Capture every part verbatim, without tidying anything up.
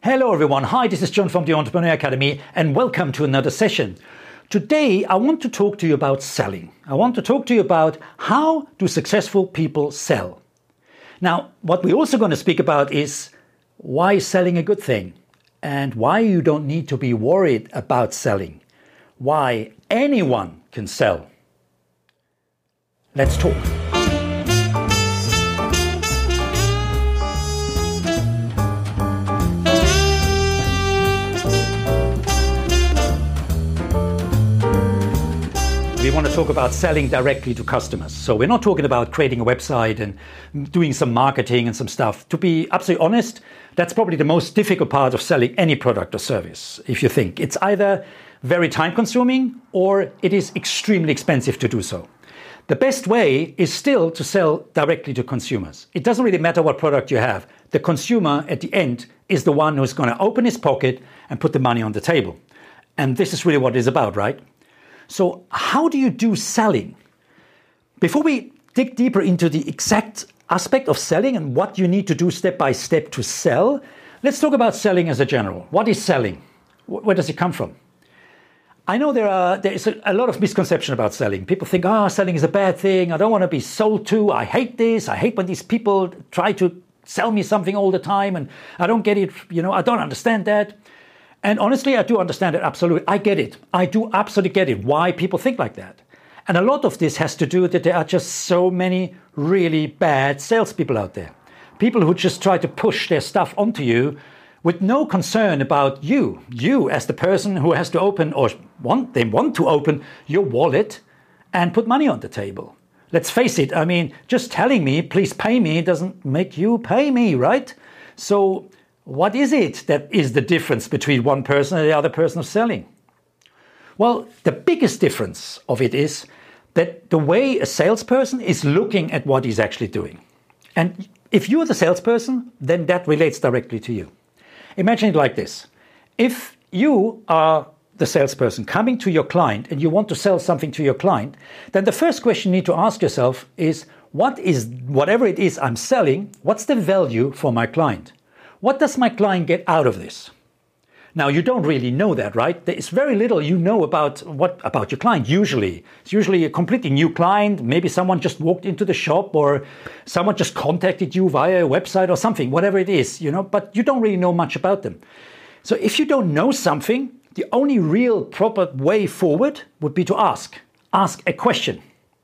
Hello everyone, hi, this is John from the Entrepreneur Academy and welcome to another session. Today I want to talk to you about selling. I want to talk to you about how do successful people sell. Now, what we're also going to speak about is why is selling a good thing and why you don't need to be worried about selling. Why anyone can sell. Let's talk. We want to talk about selling directly to customers. So we're not talking about creating a website and doing some marketing and some stuff. To be absolutely honest, that's probably the most difficult part of selling any product or service, if you think. It's either very time consuming or it is extremely expensive to do so. The best way is still to sell directly to consumers. It doesn't really matter what product you have. The consumer at the end is the one who's going to open his pocket and put the money on the table. And this is really what it's about, right? So how do you do selling? Before we dig deeper into the exact aspect of selling and what you need to do step by step to sell, let's talk about selling as a general. What is selling? Where does it come from? I know there are there is a, a lot of misconception about selling. People think, oh, selling is a bad thing. I don't want to be sold to. I hate this. I hate when these people try to sell me something all the time and I don't get it. You know, I don't understand that. And honestly, I do understand it, absolutely. I get it. I do absolutely get it, why people think like that. And a lot of this has to do with that there are just so many really bad salespeople out there. People who just try to push their stuff onto you with no concern about you. You as the person who has to open or want, they want to open your wallet and put money on the table. Let's face it, I mean, just telling me, please pay me, doesn't make you pay me, right? So what is it that is the difference between one person and the other person of selling? Well, the biggest difference of it is that the way a salesperson is looking at what he's actually doing. And if you're the salesperson, then that relates directly to you. Imagine it like this. If you are the salesperson coming to your client and you want to sell something to your client, then the first question you need to ask yourself is, what is, whatever it is I'm selling, what's the value for my client? What does my client get out of this? Now, you don't really know that, right? There is very little you know about what about your client, usually. It's usually a completely new client. Maybe someone just walked into the shop or someone just contacted you via a website or something, whatever it is, you know, but you don't really know much about them. So if you don't know something, the only real proper way forward would be to ask. Ask a question.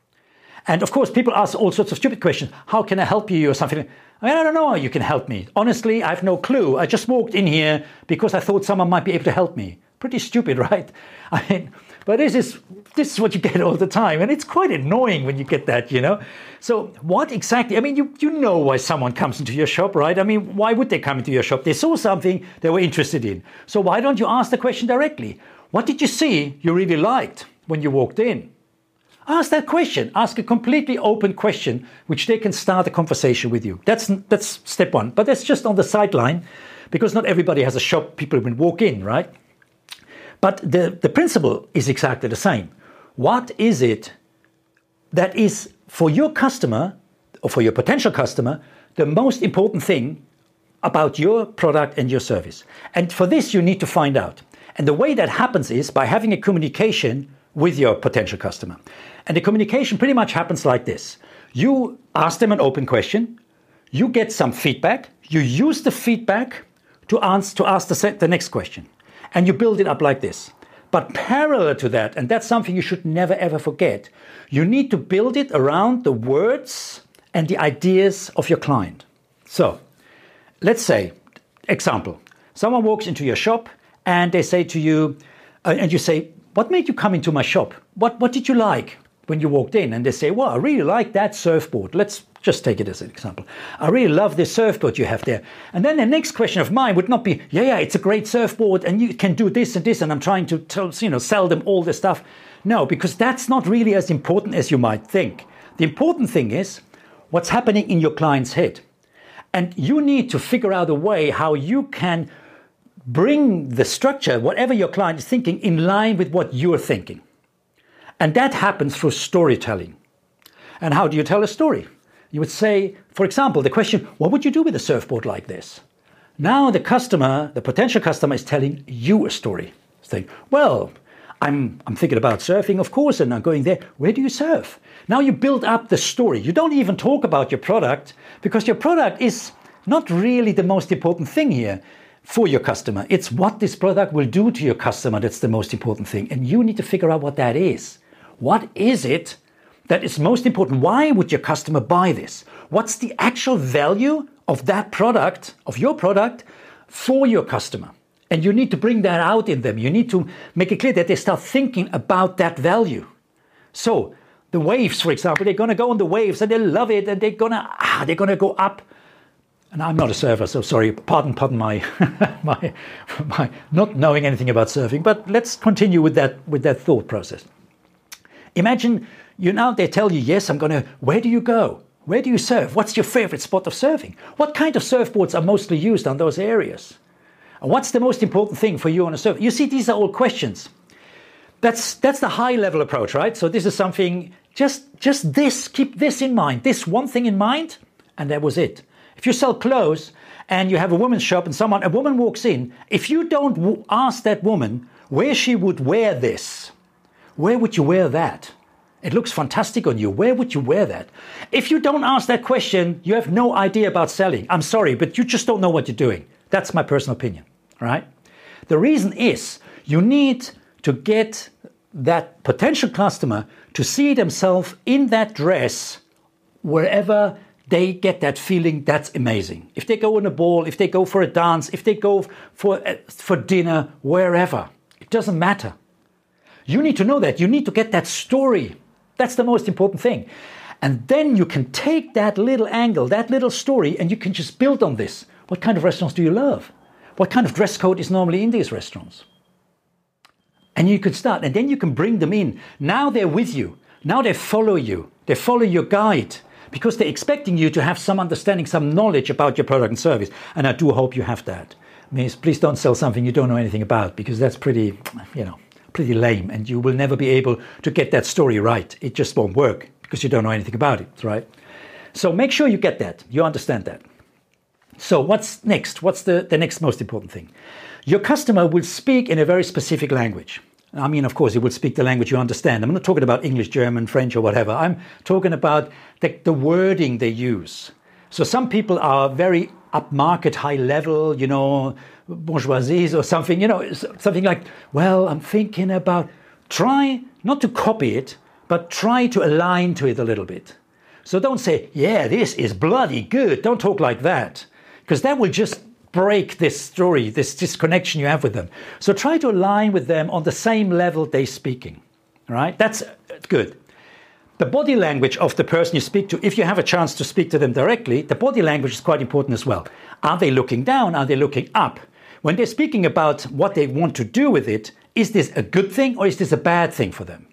And of course, people ask all sorts of stupid questions. How can I help you or something? I mean, I don't know how you can help me. Honestly, I have no clue. I just walked in here because I thought someone might be able to help me. Pretty stupid, right? I mean, but this is this is what you get all the time. And it's quite annoying when you get that, you know? So what exactly, I mean, you, you know why someone comes into your shop, right? I mean, why would they come into your shop? They saw something they were interested in. So why don't you ask the question directly? What did you see you really liked when you walked in? Ask that question. Ask a completely open question, which they can start a conversation with you. That's that's step one. But that's just on the sideline, because not everybody has a shop people will walk in, right? But the, the principle is exactly the same. What is it that is for your customer, or for your potential customer, the most important thing about your product and your service? And for this, you need to find out. And the way that happens is by having a communication with your potential customer. And the communication pretty much happens like this. You ask them an open question, you get some feedback, you use the feedback to answer to ask the, the next question, and you build it up like this. But parallel to that, and that's something you should never ever forget, you need to build it around the words and the ideas of your client. So, let's say, example, someone walks into your shop and they say to you, uh, and you say, what made you come into my shop? What what did you like when you walked in? And they say, well, I really like that surfboard. Let's just take it as an example. I really love this surfboard you have there. And then the next question of mine would not be, yeah, yeah, it's a great surfboard and you can do this and this and I'm trying to tell, you know, sell them all this stuff. No, because that's not really as important as you might think. The important thing is what's happening in your client's head. And you need to figure out a way how you can bring the structure, whatever your client is thinking, in line with what you're thinking. And that happens through storytelling. And how do you tell a story? You would say, for example, the question, what would you do with a surfboard like this? Now the customer, the potential customer, is telling you a story. Saying, well, I'm, I'm thinking about surfing, of course, and I'm going there. Where do you surf? Now you build up the story. You don't even talk about your product, because your product is not really the most important thing here for your customer. It's what this product will do to your customer that's the most important thing. And you need to figure out what that is. What is it that is most important? Why would your customer buy this? What's the actual value of that product, of your product, for your customer? And you need to bring that out in them. You need to make it clear that they start thinking about that value. So the waves, for example, they're going to go on the waves and they love it, and they're going to ah, they're going to go up. And I'm not a surfer, so sorry, pardon, pardon my, my, my not knowing anything about surfing. But let's continue with that with that thought process. Imagine you now they tell you, yes, I'm going to. Where do you go? Where do you surf? What's your favorite spot of surfing? What kind of surfboards are mostly used on those areas? And what's the most important thing for you on a surf? You see, these are all questions. That's that's the high level approach, right? So this is something, just, just this, keep this in mind, this one thing in mind, and that was it. If you sell clothes and you have a woman's shop and someone, a woman walks in, if you don't w- ask that woman where she would wear this, where would you wear that? It looks fantastic on you. Where would you wear that? If you don't ask that question, you have no idea about selling. I'm sorry, but you just don't know what you're doing. That's my personal opinion, right? The reason is you need to get that potential customer to see themselves in that dress wherever they get that feeling. That's amazing. If they go on a ball, if they go for a dance, if they go for, uh, for dinner, wherever, it doesn't matter. You need to know that. You need to get that story. That's the most important thing. And then you can take that little angle, that little story, and you can just build on this. What kind of restaurants do you love? What kind of dress code is normally in these restaurants? And you could start, and then you can bring them in. Now they're with you. Now they follow you. They follow your guide because they're expecting you to have some understanding, some knowledge about your product and service. And I do hope you have that. Means please don't sell something you don't know anything about, because that's pretty, you know, pretty lame. And you will never be able to get that story right. It just won't work because you don't know anything about it, right? So make sure you get that. You understand that. So what's next? What's the, the next most important thing? Your customer will speak in a very specific language. I mean, of course, he will speak the language you understand. I'm not talking about English, German, French, or whatever. I'm talking about the, the wording they use. So some people are very upmarket, high level, you know, bourgeoisie or something, you know, something like, well, I'm thinking about, try not to copy it, but try to align to it a little bit. So don't say, yeah, this is bloody good. Don't talk like that, because that will just break this story, this, this connection you have with them. So try to align with them on the same level they're speaking, right? That's good. The body language of the person you speak to, if you have a chance to speak to them directly, the body language is quite important as well. Are they looking down? Are they looking up? When they're speaking about what they want to do with it, is this a good thing or is this a bad thing for them?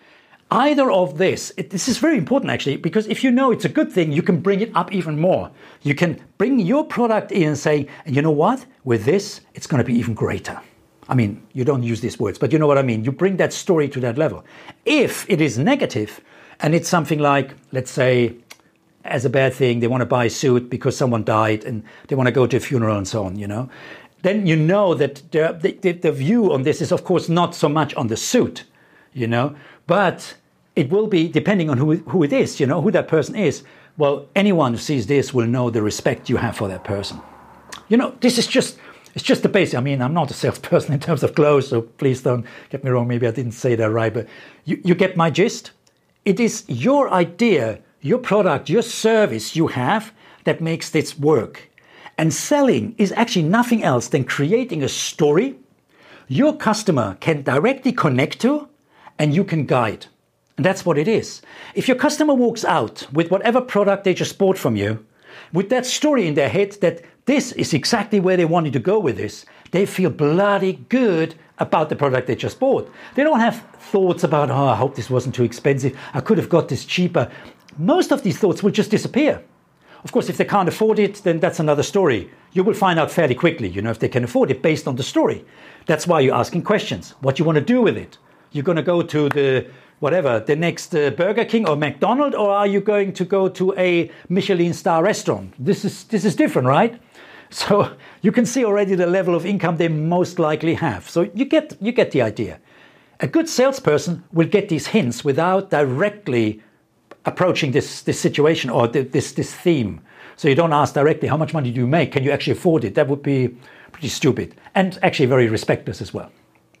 Either of this, it, this is very important actually, because if you know it's a good thing, you can bring it up even more. You can bring your product in and say, and you know what, with this, it's going to be even greater. I mean, you don't use these words, but you know what I mean. You bring that story to that level. If it is negative and it's something like, let's say, as a bad thing, they want to buy a suit because someone died and they want to go to a funeral and so on, you know, then you know that the, the, the view on this is, of course, not so much on the suit, you know, but it will be depending on who, who it is, you know, who that person is. Well, anyone who sees this will know the respect you have for that person. You know, this is just, it's just the basic. I mean, I'm not a salesperson in terms of clothes, so please don't get me wrong. Maybe I didn't say that right, but you, you get my gist. It is your idea, your product, your service you have that makes this work. And selling is actually nothing else than creating a story your customer can directly connect to and you can guide. And that's what it is. If your customer walks out with whatever product they just bought from you, with that story in their head that this is exactly where they wanted to go with this, they feel bloody good about the product they just bought. They don't have thoughts about, oh, I hope this wasn't too expensive. I could have got this cheaper. Most of these thoughts will just disappear. Of course, if they can't afford it, then that's another story. You will find out fairly quickly, you know, if they can afford it based on the story. That's why you're asking questions. What you want to do with it? You're going to go to the whatever, the next uh, Burger King or McDonald's, or are you going to go to a Michelin star restaurant? This is this is different, right? So you can see already the level of income they most likely have. So you get, you get the idea. A good salesperson will get these hints without directly approaching this, this situation or this, this theme. So you don't ask directly, how much money do you make? Can you actually afford it? That would be pretty stupid and actually very respectless as well.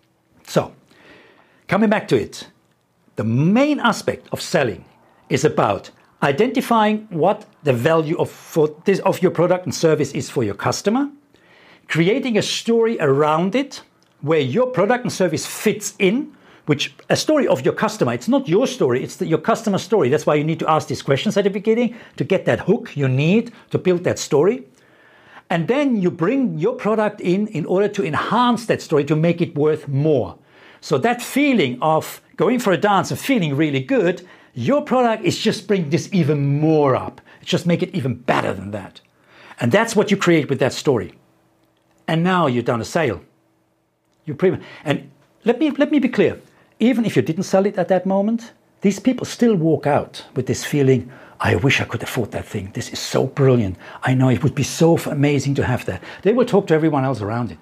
So coming back to it, the main aspect of selling is about identifying what the value of, for this, of your product and service is for your customer, creating a story around it where your product and service fits in, which a story of your customer. It's not your story, it's the, your customer story. That's why you need to ask these questions at the beginning to get that hook you need to build that story. And then you bring your product in in order to enhance that story, to make it worth more. So that feeling of going for a dance and feeling really good, your product is just bring this even more up. It's just make it even better than that. And that's what you create with that story. And now you've done a sale. You pre- and let me let me be clear. Even if you didn't sell it at that moment, these people still walk out with this feeling, I wish I could afford that thing. This is so brilliant. I know it would be so amazing to have that. They will talk to everyone else around it.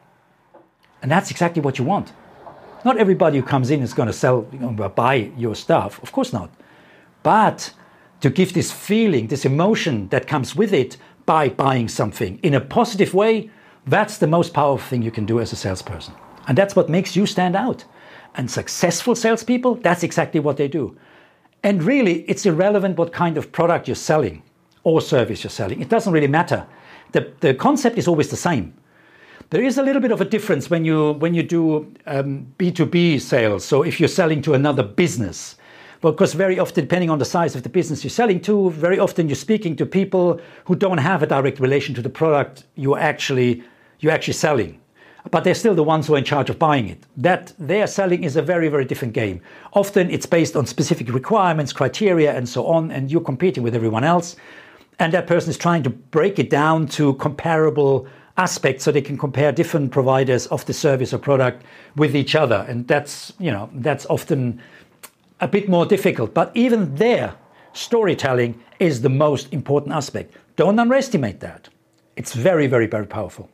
And that's exactly what you want. Not everybody who comes in is going to sell, you know, buy your stuff. Of course not. But to give this feeling, this emotion that comes with it by buying something in a positive way, that's the most powerful thing you can do as a salesperson. And that's what makes you stand out. And successful salespeople, that's exactly what they do. And really, it's irrelevant what kind of product you're selling or service you're selling. It doesn't really matter. The, the concept is always the same. There is a little bit of a difference when you when you do um, B two B sales. So if you're selling to another business, well, because very often, depending on the size of the business you're selling to, very often you're speaking to people who don't have a direct relation to the product you're actually you're actually selling, but they're still the ones who are in charge of buying it. That their selling is a very very different game. Often it's based on specific requirements, criteria, and so on, and you're competing with everyone else, and that person is trying to break it down to comparable aspects so they can compare different providers of the service or product with each other. And that's, you know, that's often a bit more difficult. But even there, storytelling is the most important aspect. Don't underestimate that. It's very, very, very powerful.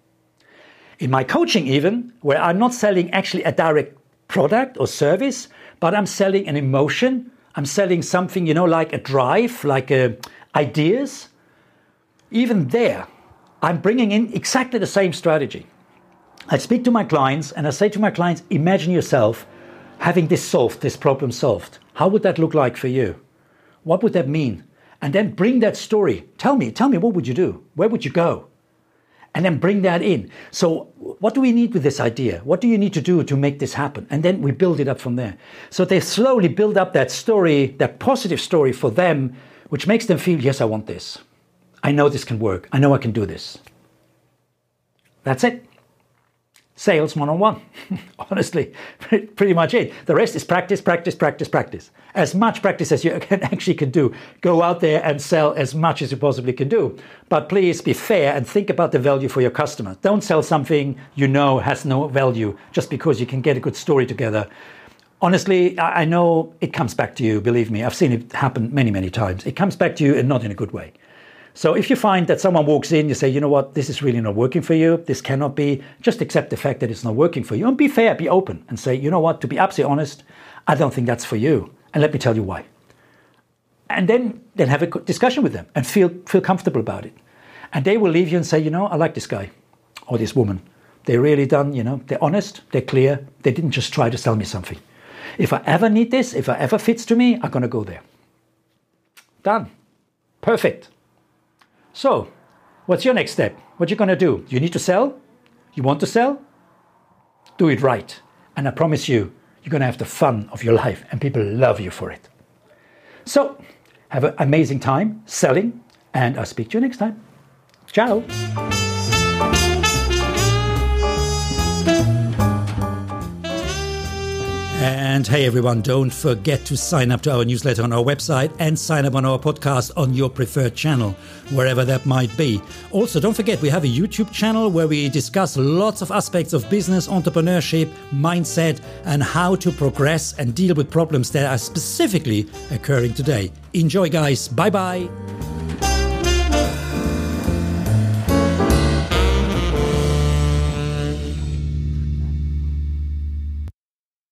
In my coaching even, where I'm not selling actually a direct product or service, but I'm selling an emotion, I'm selling something, you know, like a drive, like a, ideas, even there, I'm bringing in exactly the same strategy. I speak to my clients and I say to my clients, imagine yourself having this solved, this problem solved. How would that look like for you? What would that mean? And then bring that story. Tell me, tell me, what would you do? Where would you go? And then bring that in. So what do we need with this idea? What do you need to do to make this happen? And then we build it up from there. So they slowly build up that story, that positive story for them, which makes them feel, yes, I want this. I know this can work. I know I can do this. That's it. Sales one-on-one. Honestly, pretty much it. The rest is practice, practice, practice, practice. As much practice as you can actually can do. Go out there and sell as much as you possibly can do. But please be fair and think about the value for your customer. Don't sell something you know has no value just because you can get a good story together. Honestly, I know it comes back to you. Believe me, I've seen it happen many, many times. It comes back to you and not in a good way. So if you find that someone walks in, you say, you know what, this is really not working for you. This cannot be. Just accept the fact that it's not working for you and be fair, be open and say, you know what, to be absolutely honest, I don't think that's for you. And let me tell you why. And then, then have a discussion with them and feel, feel comfortable about it. And they will leave you and say, you know, I like this guy or this woman. They're really done, you know, they're honest, they're clear. They didn't just try to sell me something. If I ever need this, if I ever fits to me, I'm going to go there. Done. Perfect. So, what's your next step? What are you going to do? You need to sell? You want to sell? Do it right. And I promise you, you're going to have the fun of your life and people love you for it. So, have an amazing time selling and I'll speak to you next time. Ciao. And hey everyone, don't forget to sign up to our newsletter on our website and sign up on our podcast on your preferred channel, wherever that might be. Also, don't forget we have a YouTube channel where we discuss lots of aspects of business, entrepreneurship, mindset, and how to progress and deal with problems that are specifically occurring today. Enjoy, guys. Bye-bye.